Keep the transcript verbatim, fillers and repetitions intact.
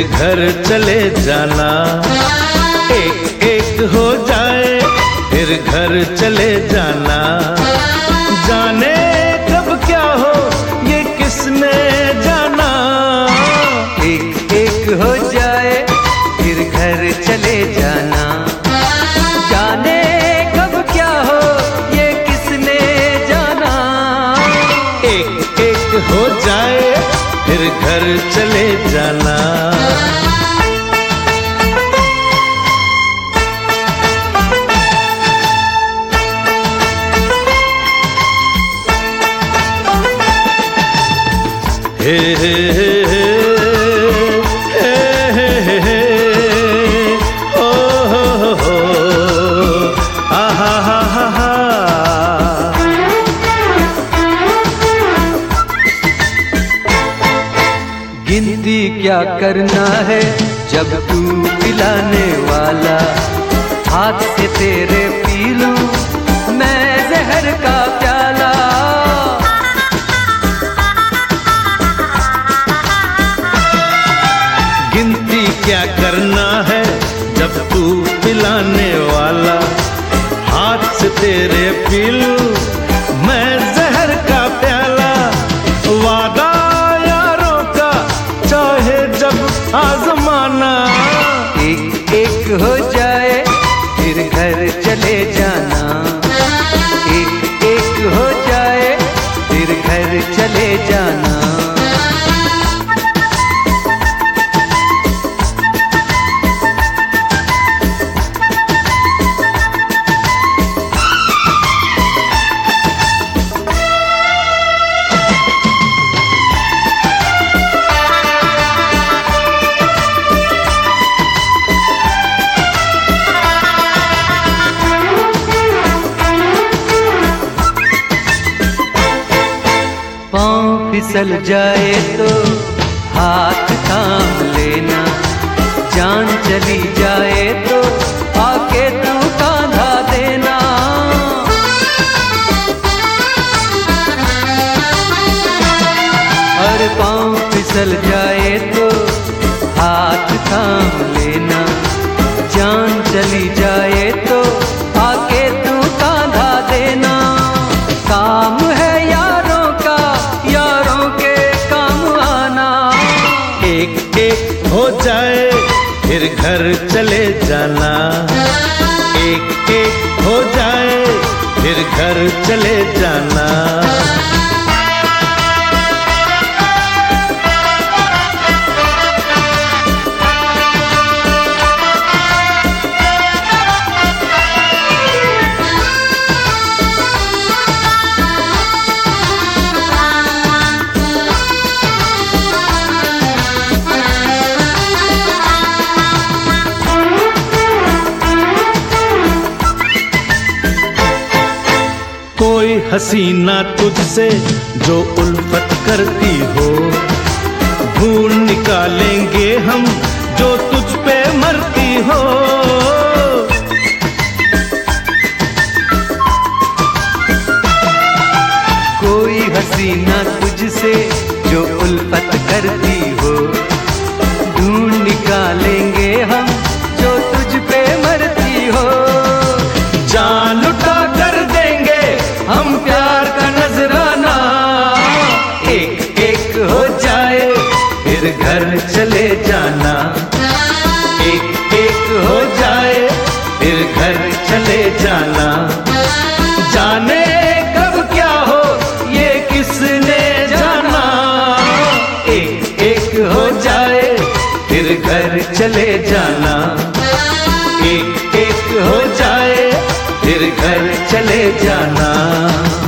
घर चले जाना। एक एक हो जाए फिर घर चले जाना। जाने कब क्या हो ये किसने जाना। एक एक हो जाए फिर घर चले जाना। जाने कब क्या हो ये किसने जाना। एक एक हो जाए फिर घर चले जाना। हे हे हे हे हे हे हे ओ हो हो हो आ हा हा हा हा। गिनती क्या करना है जब तू पिलाने वाला। हाथ से तेरे पी लूं मैं जहर का प्याला। गिनती क्या करना है जब तू पिलाने वाला। हाथ से तेरे पी लूं मैं जहर का प्याला। वादा यारों का चाहे जब आजमाना। एक एक हो जाए फिर घर चले जाना। एक एक हो जाए फिर घर चले जाना। पाँव फिसल जाए तो हाथ थाम लेना। जान चली जाए तो आके तू कांधा देना। और पाँव फिसल जाए तो हाथ थाम लेना। जान चली जाए तो आके तू कांधा देना। काम है यारों का यारों के काम आना। एक एक हो जाए फिर घर चले जाना। एक एक हो जाए फिर घर चले जाना। कोई हसीना तुझसे जो उल्फत करती हो। ढूंढ निकालेंगे हम जो तुझ पे मरती हो। कोई हसीना तुझसे जो उल्फत करती हो। ढूंढ निकालेंगे हम जो तुझ पे मरती हो। जान लुटा कर देंगे हम प्यार का नजराना। एक एक हो जाए फिर घर चले जाना। एक एक हो जाए फिर घर चले जाना। जाने कब क्या हो ये किसने जाना। एक एक हो जाए फिर घर चले जाना। एक एक हो जाए फिर घर चले जाना।